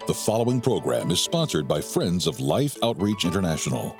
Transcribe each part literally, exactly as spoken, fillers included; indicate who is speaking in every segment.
Speaker 1: The following program is sponsored by Friends of Life Outreach International.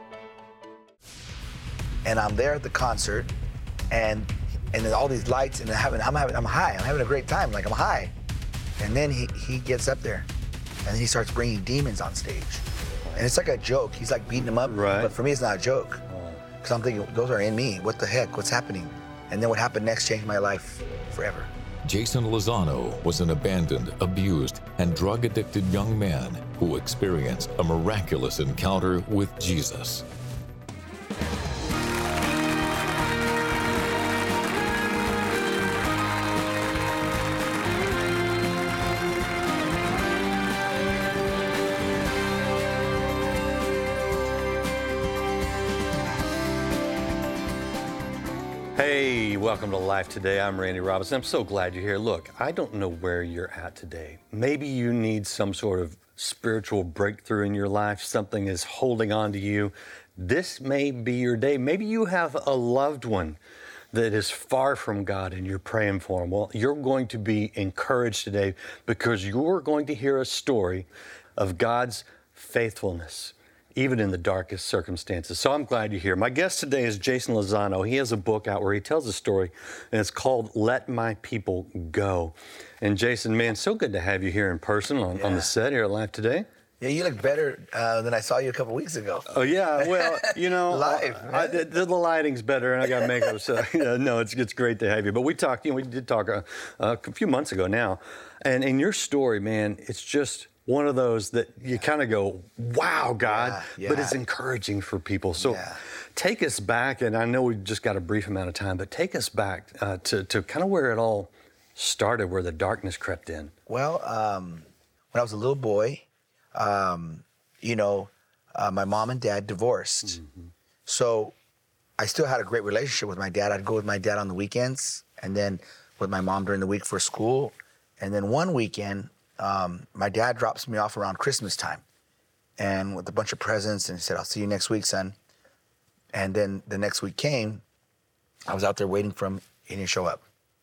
Speaker 2: And I'm there at the concert, and and then all these lights, and I'm having, I'm having, I'm high. I'm having a great time. Like I'm high, and then he he gets up there, and then he starts bringing demons on stage, and it's like a joke. He's like beating them up,
Speaker 3: right.
Speaker 2: But for me, it's not a joke, because I'm thinking those are in me. What the heck? What's happening? And then what happened next changed my life forever.
Speaker 1: Jason Lozano was an abandoned, abused, and drug-addicted young man who experienced a miraculous encounter with Jesus.
Speaker 3: Hey, welcome to Life Today. I'm Randy Robinson. I'm so glad you're here. Look, I don't know where you're at today. Maybe you need some sort of spiritual breakthrough in your life. Something is holding on to you. This may be your day. Maybe you have a loved one that is far from God and you're praying for them. Well, you're going to be encouraged today because you're going to hear a story of God's faithfulness, even in the darkest circumstances. So I'm glad you're here. My guest today is Jason Lozano. He has a book out where he tells a story, and it's called Let My People Go. And Jason, man, so good to have you here in person on,
Speaker 2: Yeah.
Speaker 3: on the set here at Life Today.
Speaker 2: Yeah, you look better uh, than I saw you a couple weeks ago.
Speaker 3: Oh, yeah, well, you know,
Speaker 2: Live,
Speaker 3: I, I, the, the lighting's better, and I got makeup, so, yeah, no, it's it's great to have you. But we talked, you know, we did talk a, a few months ago now, and in your story, man, it's just one of those that you kind of go, wow, God,
Speaker 2: yeah, yeah.
Speaker 3: but it's encouraging for people. So
Speaker 2: Yeah.
Speaker 3: take us back, and I know we've just got a brief amount of time, but take us back uh, to, to kind of where it all started, where the darkness crept in.
Speaker 2: Well, um, when I was a little boy, um, you know, uh, my mom and dad divorced. Mm-hmm. So I still had a great relationship with my dad. I'd go with my dad on the weekends, and then with my mom during the week for school. And then one weekend, um, my dad drops me off around Christmas time, and with a bunch of presents, and he said, "I'll see you next week, son." And then the next week came, I was out there waiting for him, he didn't show up.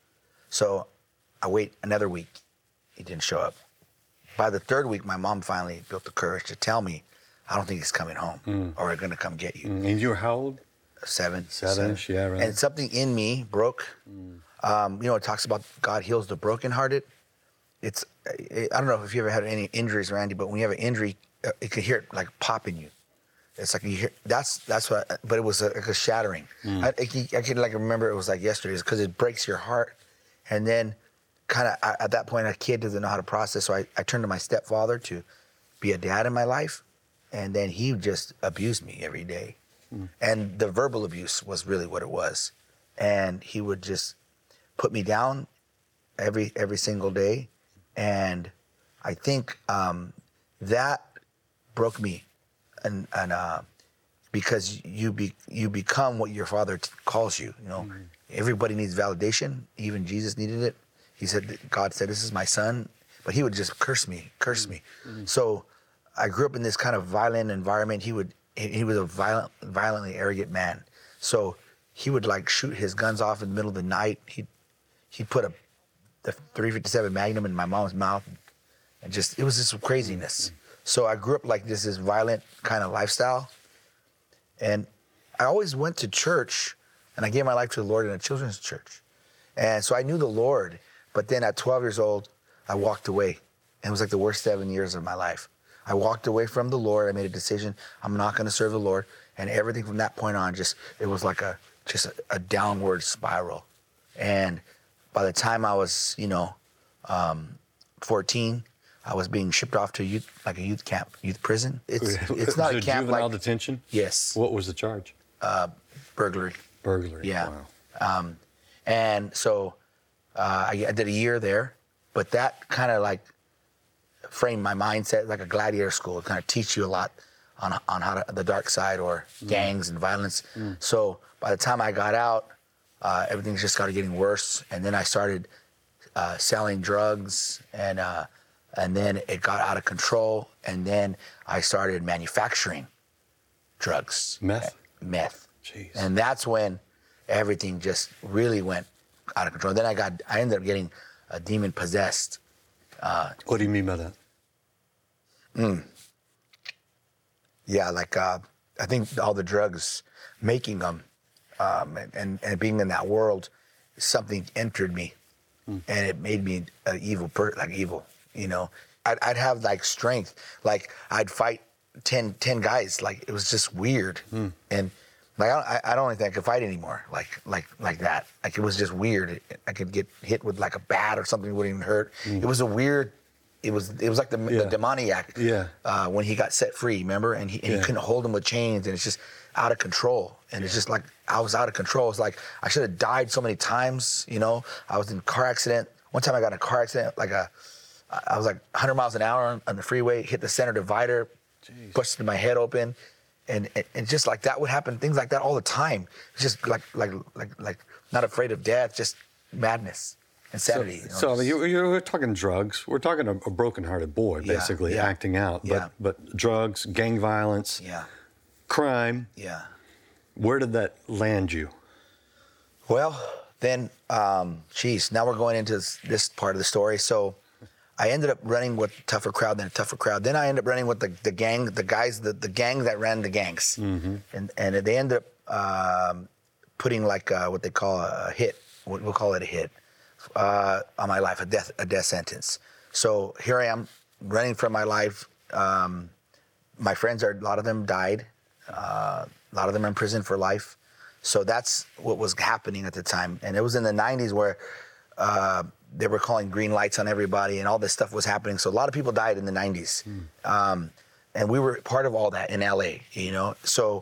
Speaker 2: So I wait another week, he didn't show up. By the third week, my mom finally built the courage to tell me, "I don't think he's coming home, mm. or we're gonna come get you."
Speaker 3: Mm. And you were how old?
Speaker 2: Seven.
Speaker 3: Seven,
Speaker 2: seven.
Speaker 3: yeah, right.
Speaker 2: And something in me broke. Mm. Um, you know, it talks about God heals the brokenhearted. It's, I don't know if you ever had any injuries, Randy, but when you have an injury, it could hear it like pop in you. It's like you hear, that's that's what, but it was a, like a shattering. Mm. I, I, can, I can like remember it was like yesterday, because it breaks your heart. And then kind of at that point, a kid doesn't know how to process. So I, I turned to my stepfather to be a dad in my life. And then he just abused me every day. Mm. And the verbal abuse was really what it was. And he would just put me down every every single day. And I think um, that broke me, and, and uh, because you be you become what your father t- calls you. You know, mm-hmm. Everybody needs validation. Even Jesus needed it. He said, God said, "This is my son," but he would just curse me, curse mm-hmm. me. Mm-hmm. So I grew up in this kind of violent environment. He would he, he was a violent, violently arrogant man. So he would like shoot his guns off in the middle of the night. He he put a the three fifty-seven Magnum in my mom's mouth, and just, it was just craziness. So I grew up like this, this violent kind of lifestyle. And I always went to church, and I gave my life to the Lord in a children's church. And so I knew the Lord, but then at twelve years old, I walked away. And it was like the worst seven years of my life. I walked away from the Lord. I made a decision, I'm not gonna serve the Lord. And everything from that point on, just, it was like a, just a, a downward spiral. And by the time I was, you know, um, fourteen, I was being shipped off to youth, like a youth camp, youth prison. It's it's not a camp
Speaker 3: juvenile
Speaker 2: like
Speaker 3: detention.
Speaker 2: Yes.
Speaker 3: What was the charge?
Speaker 2: Uh, burglary.
Speaker 3: Burglary.
Speaker 2: Yeah.
Speaker 3: Wow.
Speaker 2: Um, and so uh, I, I did a year there, but that kind of like framed my mindset like a gladiator school. It kind of teach you a lot on on how to, the dark side or mm. gangs and violence. Mm. So by the time I got out, Uh, everything just started getting worse, and then I started uh, selling drugs, and uh, and then it got out of control, and then I started manufacturing drugs.
Speaker 3: Meth?
Speaker 2: Meth.
Speaker 3: Jeez.
Speaker 2: And that's when everything just really went out of control. Then I got, I ended up getting a demon possessed. Uh,
Speaker 3: what do you mean by that?
Speaker 2: Mm. Yeah, like uh, I think all the drugs, making them, um, and, and and being in that world, something entered me, mm. and it made me an evil per like evil. You know, I'd, I'd have like strength, like I'd fight ten, ten guys. Like it was just weird, mm. and like I, I don't think I could fight anymore. Like like like that. Like it was just weird. It, I could get hit with like a bat or something, it wouldn't even hurt. Mm. It was a weird. It was it was like the, yeah. the demoniac
Speaker 3: yeah.
Speaker 2: uh, when he got set free, remember? And he and yeah. he couldn't hold him with chains, and it's just out of control. And yeah. it's just like I was out of control. It's like I should have died so many times, you know. I was in a car accident. One time I got in a car accident, like a, I was like one hundred miles an hour on, on the freeway, hit the center divider, Jeez. busted my head open, and, and and just like that would happen. Things like that all the time. It's just like like like like not afraid of death, just madness. Insanity.
Speaker 3: So,
Speaker 2: you know,
Speaker 3: so I mean, you, you, we're talking drugs. We're talking a, a broken-hearted boy, basically,
Speaker 2: yeah, yeah.
Speaker 3: acting out. But,
Speaker 2: yeah.
Speaker 3: but drugs, gang violence,
Speaker 2: yeah.
Speaker 3: crime.
Speaker 2: Yeah.
Speaker 3: Where did that land you?
Speaker 2: Well, then, um, geez, now we're going into this, this part of the story. So I ended up running with a tougher crowd than a tougher crowd. Then I ended up running with the, the gang, the guys, the, the gang that ran the gangs. Mm-hmm. And and they ended up um, putting like uh, what they call a hit. We'll call it a hit. Uh, on my life, a death, a death sentence. So here I am, running for my life. Um, my friends are, a lot of them died. Uh, a lot of them are in prison for life. So that's what was happening at the time. And it was in the nineties where uh, they were calling green lights on everybody, and all this stuff was happening. So a lot of people died in the nineties. Mm. Um, and we were part of all that in L A, you know. So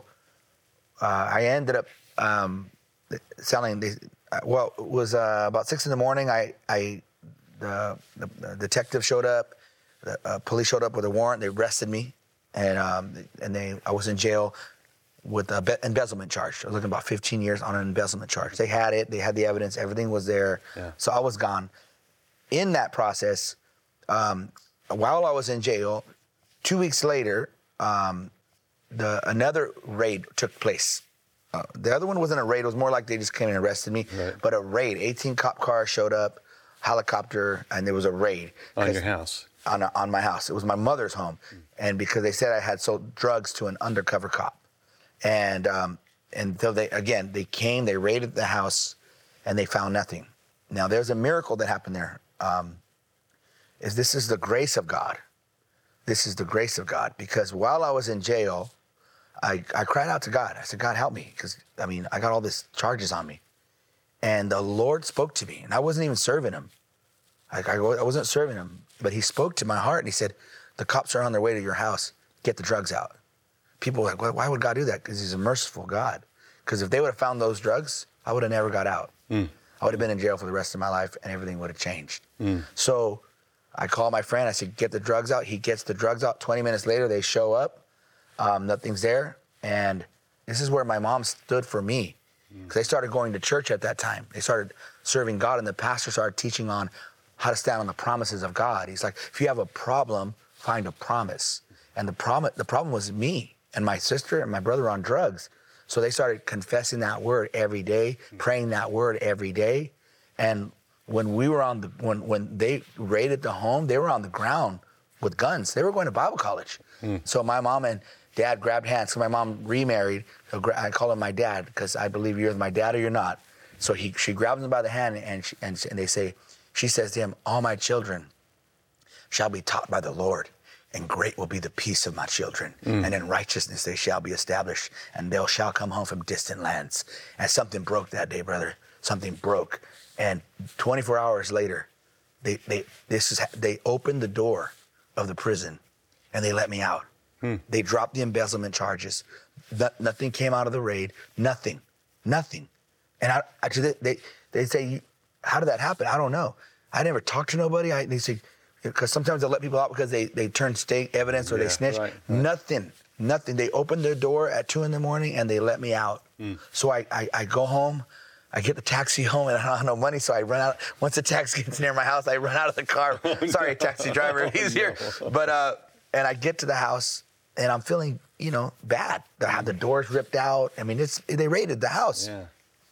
Speaker 2: uh, I ended up um, selling these. Well, it was uh, about six in the morning. I, I, the, the, the detective showed up. The uh, police showed up with a warrant. They arrested me, and um, and they I was in jail with a be- embezzlement charge. I was looking about fifteen years on an embezzlement charge. They had it. They had the evidence. Everything was there. Yeah. So I was gone. In that process, um, while I was in jail, two weeks later, um, the another raid took place. Uh, the other one wasn't a raid. It was more like they just came and arrested me. Right. But a raid. eighteen cop cars showed up, helicopter, and there was a raid.
Speaker 3: On your house?
Speaker 2: On, a, on my house. It was my mother's home. Mm. And because they said I had sold drugs to an undercover cop. And um, and so they, again, they came, they raided the house, and they found nothing. Now, there's a miracle that happened there. Um, is this is the grace of God. This is the grace of God. Because while I was in jail, I, I cried out to God. I said, God, help me. Because, I mean, I got all these charges on me. And the Lord spoke to me. And I wasn't even serving him. I, I, I wasn't serving him. But he spoke to my heart. And he said, the cops are on their way to your house. Get the drugs out. People were like, well, why would God do that? Because he's a merciful God. Because if they would have found those drugs, I would have never got out. Mm. I would have been in jail for the rest of my life, and everything would have changed. Mm. So I called my friend. I said, get the drugs out. He gets the drugs out. twenty minutes later, they show up. Um, nothing's there. And this is where my mom stood for me. Because they started going to church at that time. They started serving God, and the pastor started teaching on how to stand on the promises of God. He's like, if you have a problem, find a promise. And the problem, the problem was me and my sister and my brother on drugs. So they started confessing that word every day, praying that word every day. And when we were on the, when, when they raided the home, they were on the ground with guns. They were going to Bible college. Mm. So my mom and Dad grabbed hands. So my mom remarried. So I call him my dad because I believe you're my dad or you're not. So he, she grabs him by the hand, and, she, and, and they say, she says to him, all my children shall be taught by the Lord, and great will be the peace of my children. Mm. And in righteousness they shall be established, and they shall come home from distant lands. And something broke that day, brother. Something broke. And twenty-four hours later, they they this is they opened the door of the prison, and they let me out. Hmm. They dropped the embezzlement charges. No, nothing came out of the raid. Nothing, nothing. And I, I they they say, how did that happen? I don't know. I never talked to nobody. I, they say, because sometimes they'll let people out because they, they turn state evidence or yeah, they snitch. Right, right. Nothing, nothing. They opened their door at two in the morning and they let me out. Mm. So I, I, I go home. I get the taxi home and I don't have no money, so I run out. Once the taxi gets near my house, I run out of the car. Sorry, taxi driver, he's here. But uh, and I get to the house. And I'm feeling, you know, bad. I had the doors ripped out. I mean, it's they raided the house. Yeah.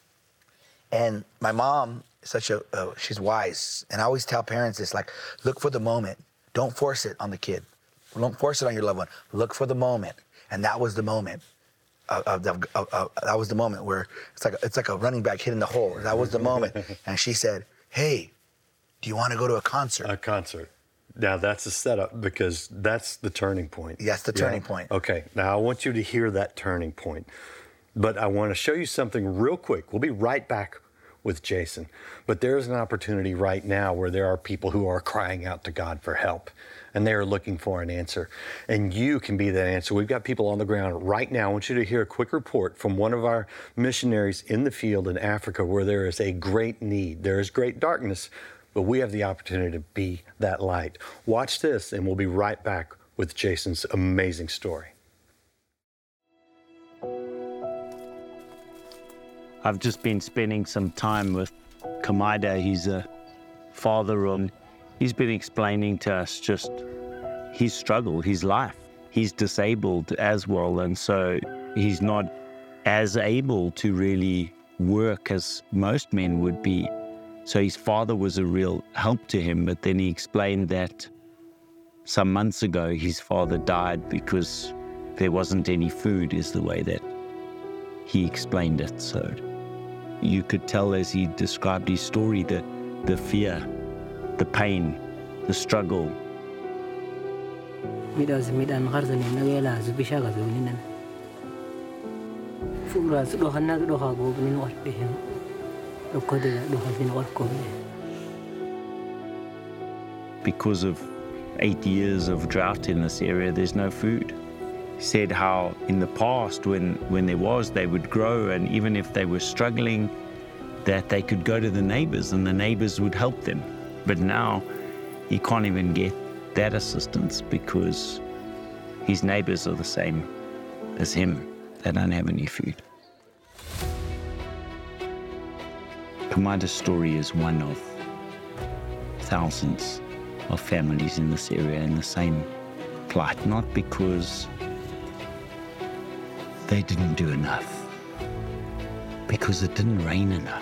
Speaker 2: And my mom is such a, uh, she's wise. And I always tell parents this, like, look for the moment. Don't force it on the kid. Don't force it on your loved one. Look for the moment. And that was the moment. Of, of, of, of, of, that was the moment where it's like it's like a running back hitting the hole. That was the moment. And she said, "Hey, do you want to go to a concert?"
Speaker 3: A concert. Now that's a setup because that's the turning point.
Speaker 2: That's the turning
Speaker 3: yeah.
Speaker 2: point.
Speaker 3: Okay. Now I want you to hear that turning point, but I want to show you something real quick. We'll be right back with Jason. But there's an opportunity right now where there are people who are crying out to God for help, and they are looking for an answer. And you can be that answer. We've got people on the ground right now. I want you to hear a quick report from one of our missionaries in the field in Africa where there is a great need. There is great darkness, but we have the opportunity to be that light. Watch this, and we'll be right back with Jason's amazing story.
Speaker 4: I've just been spending some time with Kamaida. He's a father, and he's been explaining to us just his struggle, his life. He's disabled as well, and so he's not as able to really work as most men would be. So his father was a real help to him, but then he explained that some months ago his father died because there wasn't any food, is the way that he explained it. So you could tell as he described his story, the, the fear, the pain, the struggle. Because of eight years of drought in this area, there's no food. He said how in the past, when, when there was, they would grow, and even if they were struggling, that they could go to the neighbors and the neighbors would help them. But now he can't even get that assistance because his neighbors are the same as him. They don't have any food. Kamaida's story is one of thousands of families in this area in the same plight, not because they didn't do enough, because it didn't rain enough.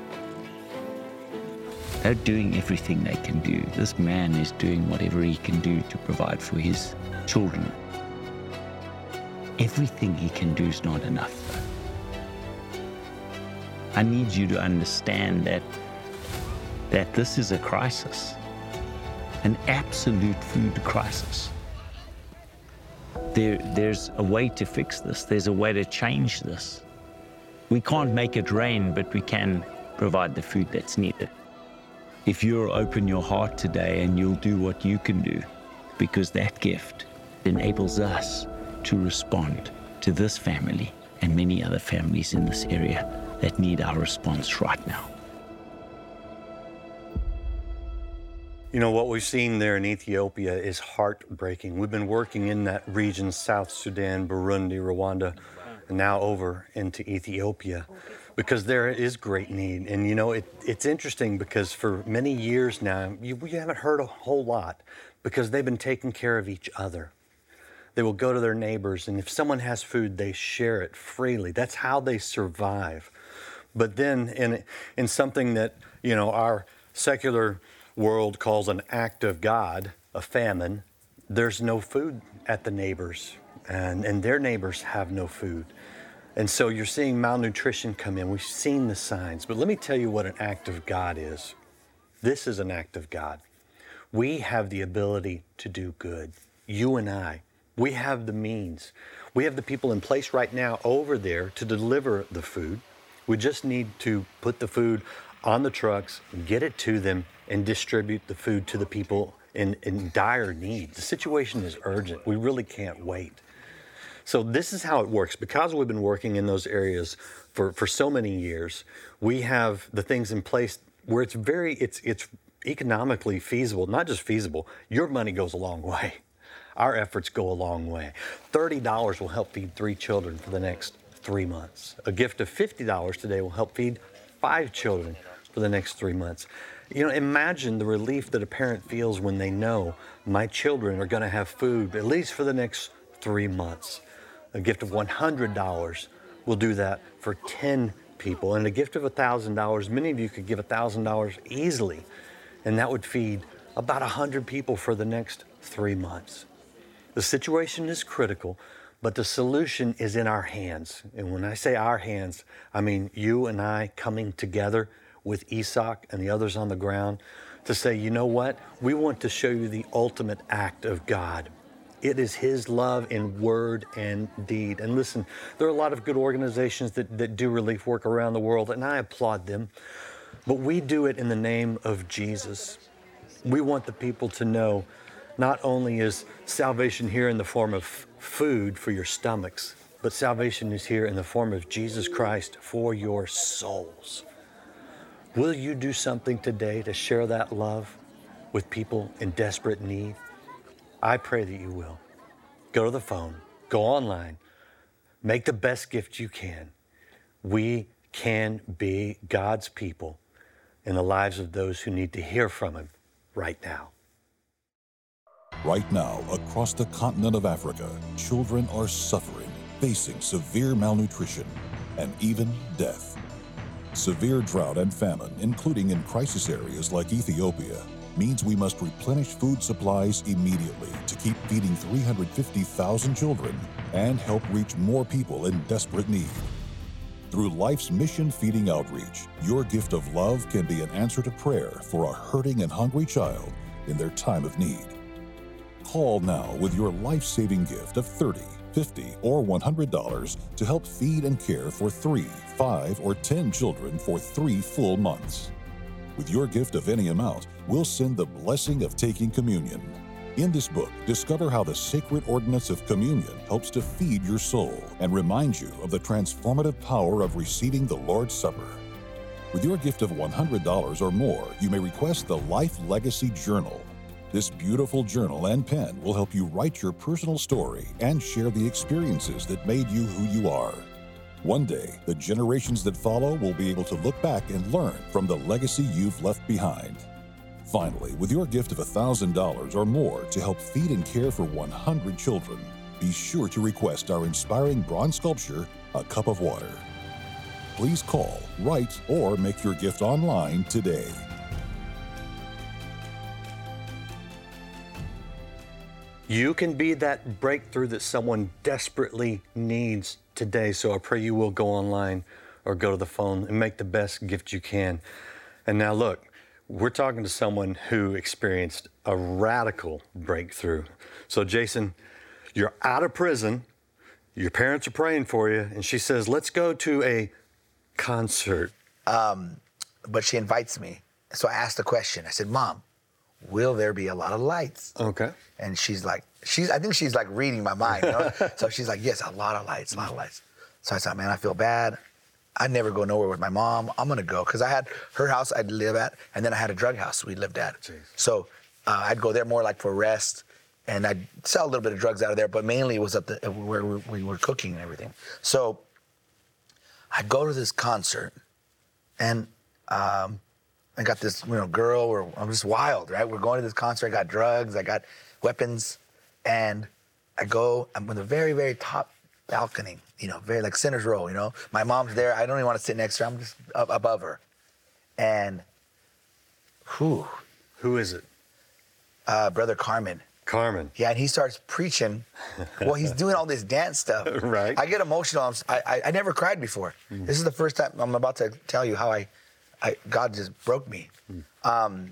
Speaker 4: They're doing everything they can do. This man is doing whatever he can do to provide for his children. Everything he can do is not enough, though. I need you to understand that, that this is a crisis, an absolute food crisis. There, there's a way to fix this. There's a way to change this. We can't make it rain, but we can provide the food that's needed. If you'll open your heart today and you'll do what you can do, because that gift enables us to respond to this family and many other families in this area that need our response right now.
Speaker 3: You know, what we've seen there in Ethiopia is heartbreaking. We've been working in that region, South Sudan, Burundi, Rwanda, and now over into Ethiopia, because there is great need. And you know, it, it's interesting because for many years now, you, we haven't heard a whole lot because they've been taking care of each other. They will go to their neighbors, and if someone has food, they share it freely. That's how they survive. But then in, in something that, you know, our secular world calls an act of God, a famine, there's no food at the neighbors, and, and their neighbors have no food. And so you're seeing malnutrition come in. We've seen the signs, but let me tell you what an act of God is. This is an act of God. We have the ability to do good, you and I. We have the means. We have the people in place right now over there to deliver the food. We just need to put the food on the trucks, get it to them, and distribute the food to the people in, in dire need. The situation is urgent. We really can't wait. So this is how it works. Because we've been working in those areas for, for so many years, we have the things in place where it's very, it's, it's economically feasible, not just feasible, your money goes a long way. Our efforts go a long way. thirty dollars will help feed three children for the next three months. A gift of fifty dollars today will help feed five children for the next three months. You know, imagine the relief that a parent feels when they know my children are going to have food at least for the next three months. A gift of one hundred dollars will do that for ten people. And a gift of one thousand dollars, many of you could give one thousand dollars easily, and that would feed about one hundred people for the next three months. The situation is critical, but the solution is in our hands. And when I say our hands, I mean you and I coming together with Isak and the others on the ground to say, you know what? We want to show you the ultimate act of God. It is His love in word and deed. And listen, there are a lot of good organizations that, that do relief work around the world, and I applaud them. But we do it in the name of Jesus. We want the people to know not only is salvation here in the form of food for your stomachs, but salvation is here in the form of Jesus Christ for your souls. Will you do something today to share that love with people in desperate need? I pray that you will. Go to the phone, go online, make the best gift you can. We can be God's people in the lives of those who need to hear from Him right now.
Speaker 5: Right now, across the continent of Africa, children are suffering, facing severe malnutrition and even death. Severe drought and famine, including in crisis areas like Ethiopia, means we must replenish food supplies immediately to keep feeding three hundred fifty thousand children and help reach more people in desperate need. Through Life's Mission Feeding Outreach, your gift of love can be an answer to prayer for a hurting and hungry child in their time of need. Call now with your life-saving gift of thirty dollars, fifty dollars, or one hundred dollars to help feed and care for three, five, or ten children for three full months. With your gift of any amount, we'll send the blessing of taking communion. In this book, discover how the sacred ordinance of communion helps to feed your soul and remind you of the transformative power of receiving the Lord's Supper. With your gift of one hundred dollars or more, you may request the Life Legacy Journal. This beautiful journal and pen will help you write your personal story and share the experiences that made you who you are. One day, the generations that follow will be able to look back and learn from the legacy you've left behind. Finally, with your gift of one thousand dollars or more to help feed and care for one hundred children, be sure to request our inspiring bronze sculpture, A Cup of Water. Please call, write, or make your gift online today.
Speaker 3: You can be that breakthrough that someone desperately needs today. So I pray you will go online or go to the phone and make the best gift you can. And now look, we're talking to someone who experienced a radical breakthrough. So Jason, you're out of prison, your parents are praying for you, and she says, let's go to a concert.
Speaker 2: Um, but she invites me. So I asked the question. I said, Mom, will there be a lot of lights?
Speaker 3: Okay.
Speaker 2: And she's like, she's, I think she's like reading my mind, you know? So she's like, yes, a lot of lights, a lot of lights. So I said, man, I feel bad. I never go nowhere with my mom. I'm gonna go. Cause I had her house I'd live at, and then I had a drug house we lived at. Jeez. So uh, I'd go there more like for rest, and I'd sell a little bit of drugs out of there, but mainly it was at the, where we were cooking and everything. So I'd go to this concert, and um, I got this, you know, girl, or I'm just wild, right? We're going to this concert, I got drugs, I got weapons, and I go, I'm on the very, very top balcony, you know, very like center's row, you know? My mom's there, I don't even want to sit next to her, I'm just up above her. And, whew.
Speaker 3: Who is it?
Speaker 2: Uh, Brother Carmen.
Speaker 3: Carmen.
Speaker 2: Yeah, and he starts preaching. Well, he's doing all this dance stuff.
Speaker 3: Right.
Speaker 2: I get emotional, I'm, I, I I never cried before. Mm. This is the first time I'm about to tell you how I, I God just broke me. Mm. Um,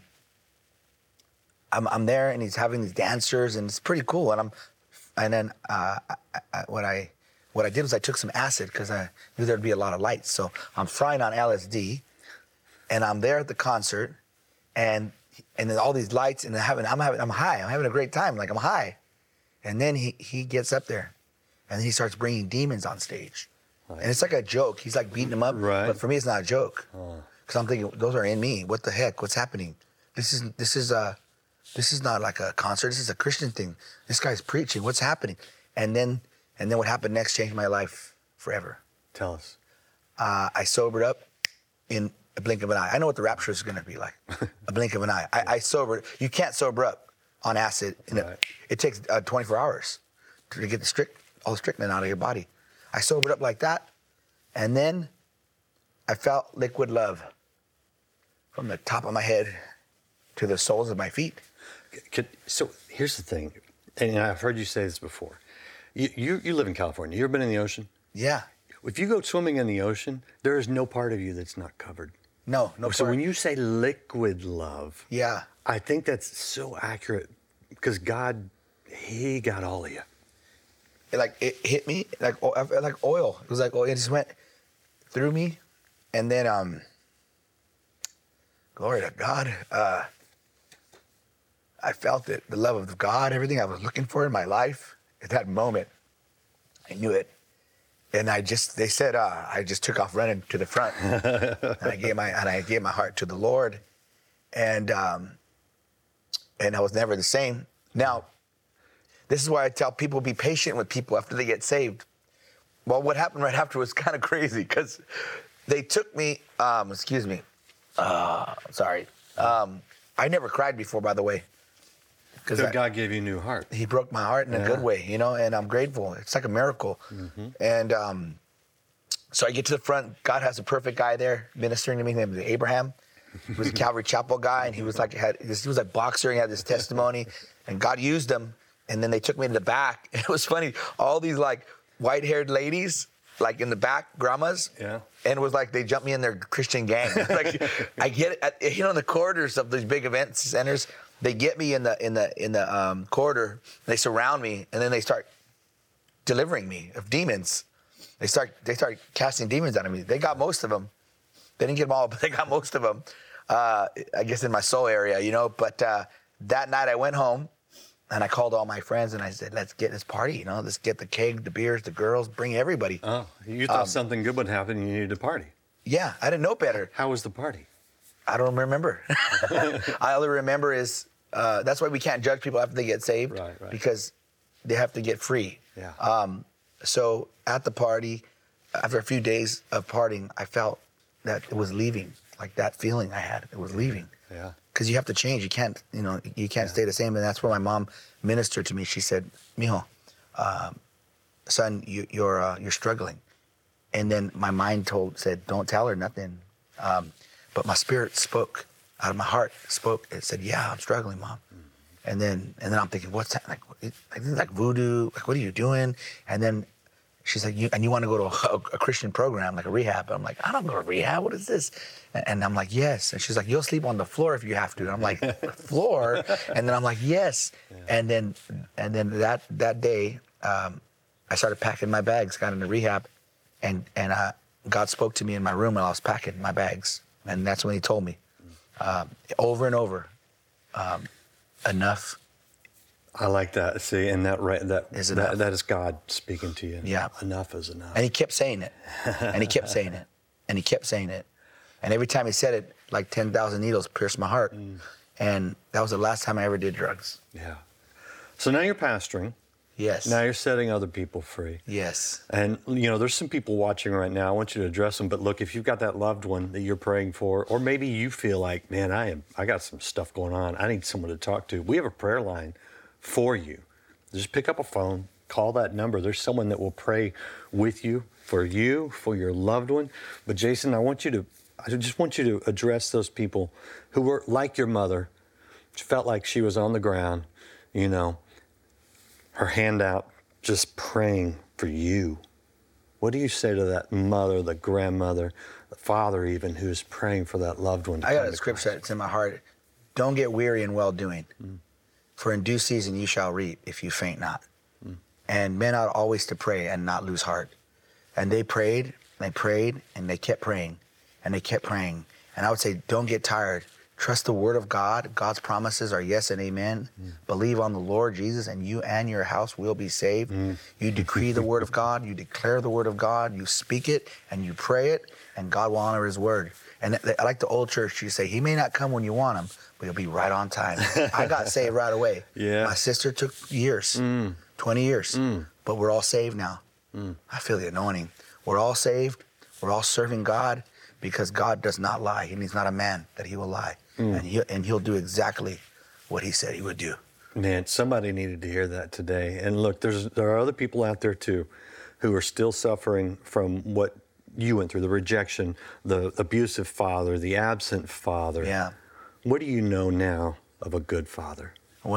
Speaker 2: I'm, I'm there, and he's having these dancers, and it's pretty cool. And I'm, and then uh, I, I, what I, what I did was I took some acid because I knew there'd be a lot of lights. So I'm frying on L S D, and I'm there at the concert, and and then all these lights, and I'm having, I'm having, I'm high. I'm having a great time, like I'm high. And then he he gets up there, and then he starts bringing demons on stage, right. And it's like a joke. He's like beating them up,
Speaker 3: right.
Speaker 2: But for me, it's not a joke, because oh. I'm thinking those are in me. What the heck? What's happening? This is this is uh this is not like a concert. This is a Christian thing. This guy's preaching. What's happening? And then and then what happened next changed my life forever.
Speaker 3: Tell us.
Speaker 2: Uh, I sobered up in a blink of an eye. I know what the rapture is going to be like. A blink of an eye. I, I sobered. You can't sober up on acid. In right. a, it takes uh, twenty-four hours to get the strict, all the strychnine out of your body. I sobered up like that, and then I felt liquid love from the top of my head to the soles of my feet.
Speaker 3: So here's the thing. and I've heard you say this before. You, you, you live in California. You ever been in the ocean?
Speaker 2: Yeah.
Speaker 3: If you go swimming in the ocean, there is no part of you that's not covered.
Speaker 2: No, no.
Speaker 3: So
Speaker 2: part.
Speaker 3: when you say liquid love,
Speaker 2: yeah,
Speaker 3: I think that's so accurate because God, He got all of you.
Speaker 2: It, like it hit me like oh, I felt like oil. It was like oh, it just went through me, and then um. Glory to God. Uh, I felt it, the love of God, everything I was looking for in my life at that moment. I knew it. And I just, they said, uh, I just took off running to the front. and I gave my and I gave my heart to the Lord. And um, and I was never the same. Now, this is why I tell people be patient with people after they get saved. Well, what happened right after was kind of crazy because they took me, um, excuse me, uh, sorry. Um, I never cried before, by the way.
Speaker 3: Because God gave you a new heart.
Speaker 2: He broke my heart in yeah. a good way, you know, and I'm grateful. It's like a miracle. Mm-hmm. And um, so I get to the front. God has a perfect guy there ministering to me. His name was Abraham. He was a Calvary Chapel guy, and he was like had this, he was like boxer. And he had this testimony, and God used him. And then they took me to the back. And it was funny. All these like white-haired ladies, like in the back, grandmas.
Speaker 3: Yeah.
Speaker 2: And it was like they jumped me in their Christian gang. Like I get it, you know, in the corridors of these big event centers. They get me in the in the in the um, corridor. They surround me, and then they start delivering me of demons. They start they start casting demons out of me. They got most of them. They didn't get them all, but they got most of them. Uh, I guess in my soul area, you know. But uh, that night I went home, and I called all my friends, and I said, "Let's get this party. You know, let's get the keg, the beers, the girls, bring everybody."
Speaker 3: Oh, you thought
Speaker 2: um,
Speaker 3: something good would happen, and you needed a party.
Speaker 2: Yeah, I didn't know better.
Speaker 3: How was the party?
Speaker 2: I don't remember. I only remember is uh, that's why we can't judge people after they get saved,
Speaker 3: right, right.
Speaker 2: because they have to get free.
Speaker 3: Yeah.
Speaker 2: Um, so at the party, after a few days of partying, I felt that it was leaving. Like that feeling I had, it was leaving.
Speaker 3: Yeah.
Speaker 2: Because you have to change. You can't, you know, you can't yeah. stay the same. And that's where my mom ministered to me. She said, "Mijo, um, son, you, you're uh, you're struggling." And then my mind told said, "Don't tell her nothing." Um, But my spirit spoke out of my heart, spoke. It said, "Yeah, I'm struggling, Mom." Mm-hmm. And then, and then I'm thinking, "What's that? Like, like, this is like voodoo. Like, what are you doing?" And then she's like, you, "And you want to go to a, a Christian program, like a rehab?" And I'm like, "I don't go to rehab. What is this?" And, and I'm like, "Yes." And she's like, "You'll sleep on the floor if you have to." And I'm like, "Floor?" And then I'm like, "Yes." Yeah. And then, and then that that day, um, I started packing my bags. Got into rehab, and and uh, God spoke to me in my room while I was packing my bags. And that's when he told me, um, over and over, um, enough.
Speaker 3: I like that. See, and that right, that
Speaker 2: is
Speaker 3: that, that is God speaking to you.
Speaker 2: Yeah,
Speaker 3: enough is enough.
Speaker 2: And he kept saying it, and he kept saying it, and he kept saying it, and every time he said it, like ten thousand needles pierced my heart, mm. and that was the last time I ever did drugs.
Speaker 3: Yeah. So now you're pastoring.
Speaker 2: Yes.
Speaker 3: Now you're setting other people free.
Speaker 2: Yes.
Speaker 3: And, you know, there's some people watching right now. I want you to address them. But look, if you've got that loved one that you're praying for, or maybe you feel like, man, I am, I got some stuff going on. I need someone to talk to. We have a prayer line for you. Just pick up a phone, call that number. There's someone that will pray with you, for you, for your loved one. But Jason, I want you to, I just want you to address those people who were like your mother, felt like she was on the ground, you know, her hand out, just praying for you. What do you say to that mother, the grandmother, the father even, who's praying for that loved one?
Speaker 2: I got a scripture that's in my heart. Don't get weary in well-doing, mm. for in due season you shall reap if you faint not. Mm. And men ought always to pray and not lose heart. And they prayed, they prayed, and they kept praying, and they kept praying. And I would say, don't get tired. Trust the word of God. God's promises are yes and amen. Mm. Believe on the Lord Jesus, and you and your house will be saved. Mm. You decree the word of God. You declare the word of God. You speak it, and you pray it, and God will honor his word. And I like the old church. You say, he may not come when you want him, but he'll be right on time. I got saved right away.
Speaker 3: Yeah.
Speaker 2: My sister took years, mm. twenty years, mm. but we're all saved now. Mm. I feel the anointing. We're all saved. We're all serving God, because God does not lie, and he's not a man that he will lie. Mm. And, he, and he'll do exactly what he said he would do.
Speaker 3: Man, somebody needed to hear that today. And look, there's there are other people out there too who are still suffering from what you went through, the rejection, the abusive father, the absent father.
Speaker 2: Yeah.
Speaker 3: What do you know now of a good father?
Speaker 2: Well,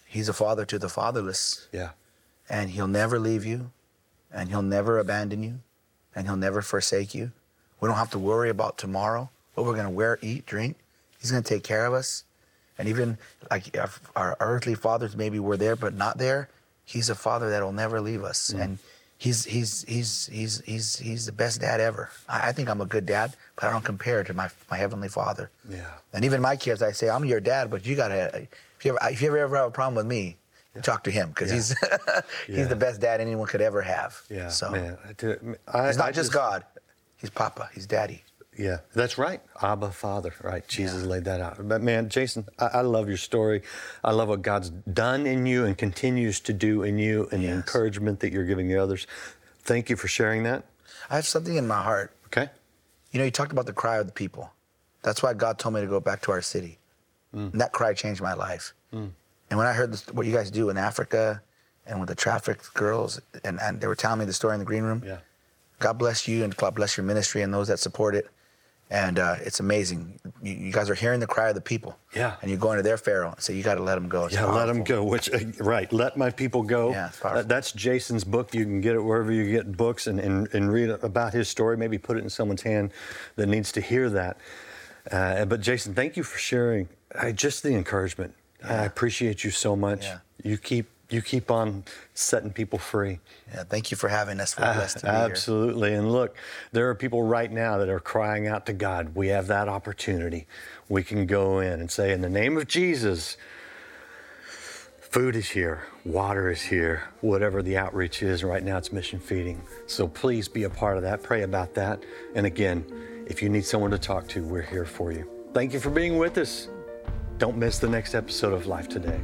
Speaker 2: He's a father to the fatherless.
Speaker 3: Yeah.
Speaker 2: And he'll never leave you, and he'll never abandon you, and he'll never forsake you. We don't have to worry about tomorrow, what we're going to wear, eat, drink. He's going to take care of us. And even like if our earthly fathers maybe were there but not there, he's a father that will never leave us. Mm. And he's he's he's he's he's he's the best dad ever. I, I think I'm a good dad, but I don't compare to my my heavenly Father.
Speaker 3: Yeah.
Speaker 2: And even my kids, I say, I'm your dad, but you gotta if you ever if you ever, ever have a problem with me, yeah. talk to him because yeah. he's he's yeah. the best dad anyone could ever have.
Speaker 3: Yeah.
Speaker 2: So
Speaker 3: man, I,
Speaker 2: he's not
Speaker 3: I
Speaker 2: just, just God. He's Papa. He's Daddy.
Speaker 3: Yeah, that's right. Abba, Father, right? Jesus
Speaker 2: yeah.
Speaker 3: laid that out. But man, Jason, I, I love your story. I love what God's done in you and continues to do in you and yes. the encouragement that you're giving the others. Thank you for sharing that.
Speaker 2: I have something in my heart.
Speaker 3: Okay.
Speaker 2: You know, you talked about the cry of the people. That's why God told me to go back to our city. Mm. And that cry changed my life. Mm. And when I heard this, what you guys do in Africa and with the trafficked girls, and, and they were telling me the story in the green room,
Speaker 3: yeah.
Speaker 2: God bless you and God bless your ministry and those that support it. And uh, it's amazing. You, you guys are hearing the cry of the people.
Speaker 3: Yeah.
Speaker 2: And you go into their Pharaoh and say, you got to let them go. It's
Speaker 3: yeah,
Speaker 2: powerful.
Speaker 3: Let them go. Which, uh, right, let my people go.
Speaker 2: Yeah, it's powerful.
Speaker 3: Uh, that's Jason's book. You can get it wherever you get books and, and, and read about his story. Maybe put it in someone's hand that needs to hear that. Uh, but Jason, thank you for sharing uh, just the encouragement. Yeah. I appreciate you so much. Yeah. You keep You keep on setting people free.
Speaker 2: Yeah, thank you for having us. We're blessed to be here.
Speaker 3: Absolutely. And look, there are people right now that are crying out to God. We have that opportunity. We can go in and say, in the name of Jesus, food is here, water is here, whatever the outreach is. Right now it's mission feeding. So please be a part of that. Pray about that. And again, if you need someone to talk to, we're here for you. Thank you for being with us. Don't miss the next episode of Life Today.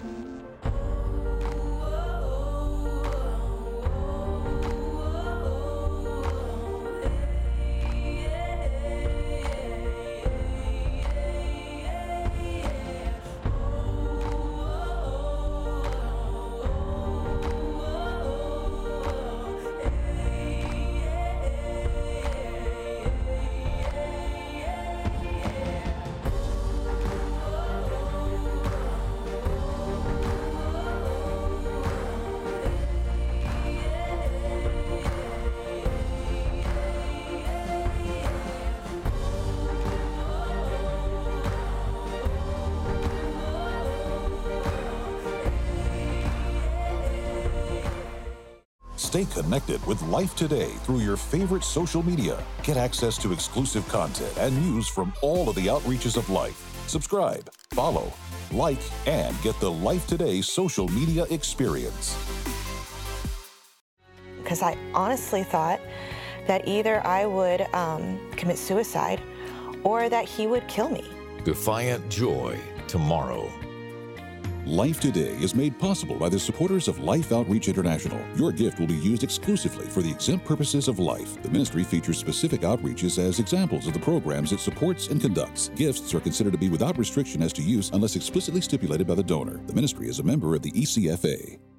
Speaker 5: Stay connected with Life Today through your favorite social media. Get access to exclusive content and news from all of the outreaches of life. Subscribe, follow, like, and get the Life Today social media experience.
Speaker 6: Because I honestly thought that either I would um, commit suicide or that he would kill me.
Speaker 1: Defiant Joy, tomorrow.
Speaker 5: Life Today is made possible by the supporters of Life Outreach International. Your gift will be used exclusively for the exempt purposes of life. The ministry features specific outreaches as examples of the programs it supports and conducts. Gifts are considered to be without restriction as to use unless explicitly stipulated by the donor. The ministry is a member of the E C F A.